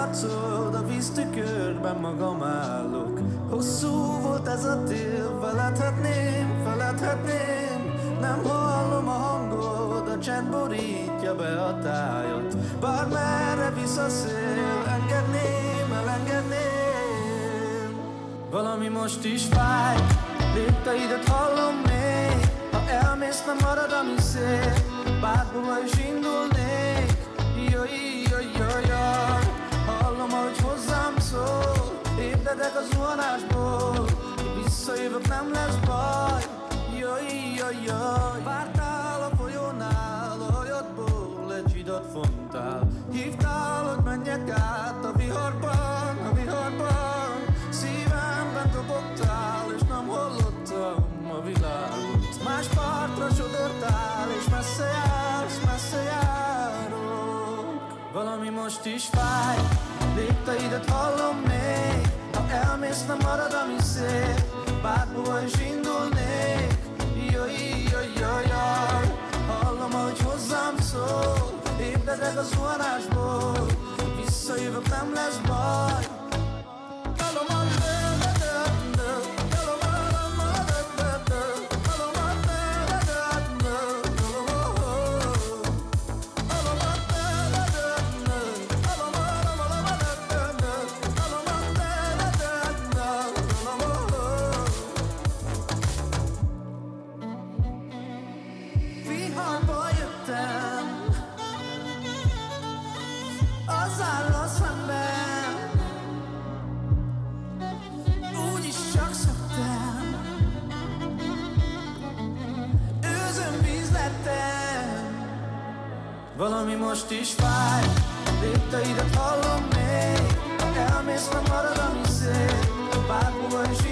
arcod, a víztükörben magam állok. Hosszú volt ez a tél, feledhetném. Nem hallom a hangod, a csend borítja be a tájat. Bármerre visz a szél, elengedném. Valami most is fáj, lépteidet hallom még. Ha elmész, nem marad, ami szép. Bárhova is indulnék. Jaj. Hallom, ahogy hozzám szól. Ébredek a zuhanásból. Visszajövök, nem lesz baj. Jaj. Vártál a folyónál, a hajadból egy hidat fontál. Hívtál, hogy menjek át a viharban. Szívemben dobogtál, és nem hallottam a világot. Más partra sodortál, és messze járok. Valami most is fáj, lépteidet hallom még. Ha elmész, nem marad, ami szép. Bárhova is indulnék. Jaj. Hallom, ahogy hozzám szól. Ébredek a zuhanásból. Visszajövök, nem lesz baj. Viharba jöttem, az áll szemben. Úgyis csak szoktam, őzön víz lettem. Valami most is fáj, lépteidet hallom még. Ha elmész, nem marad, ami szép. Bárhova is